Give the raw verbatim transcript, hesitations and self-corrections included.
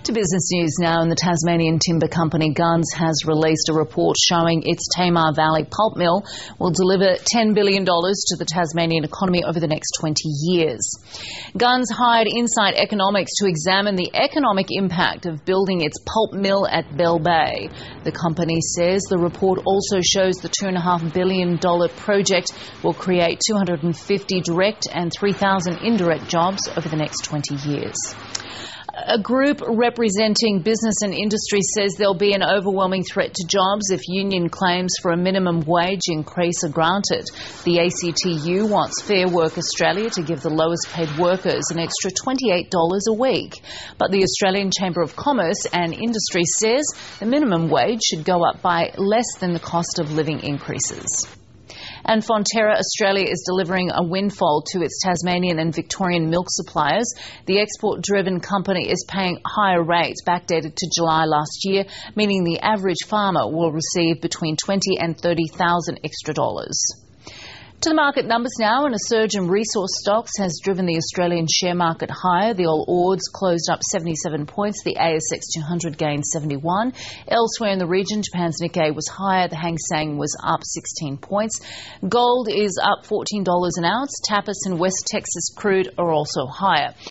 To business news now, and the Tasmanian timber company Gunns has released a report showing its Tamar Valley pulp mill will deliver ten billion dollars to the Tasmanian economy over the next twenty years. Gunns hired Insight Economics to examine the economic impact of building its pulp mill at Bell Bay. The company says the report also shows the two point five billion dollars project will create two hundred fifty direct and three thousand indirect jobs over the next twenty years. A group representing business and industry says there'll be an overwhelming threat to jobs if union claims for a minimum wage increase are granted. The A C T U wants Fair Work Australia to give the lowest paid workers an extra twenty-eight dollars a week. But the Australian Chamber of Commerce and Industry says the minimum wage should go up by less than the cost of living increases. And Fonterra Australia is delivering a windfall to its Tasmanian and Victorian milk suppliers. The export-driven company is paying higher rates backdated to July last year, meaning the average farmer will receive between twenty thousand and thirty thousand extra dollars. To the market numbers now, and a surge in resource stocks has driven the Australian share market higher. The All Ords closed up seventy-seven points, the A S X two hundred gained seventy-one. Elsewhere in the region, Japan's Nikkei was higher, the Hang Seng was up sixteen points. Gold is up fourteen dollars an ounce. Tapas and West Texas crude are also higher.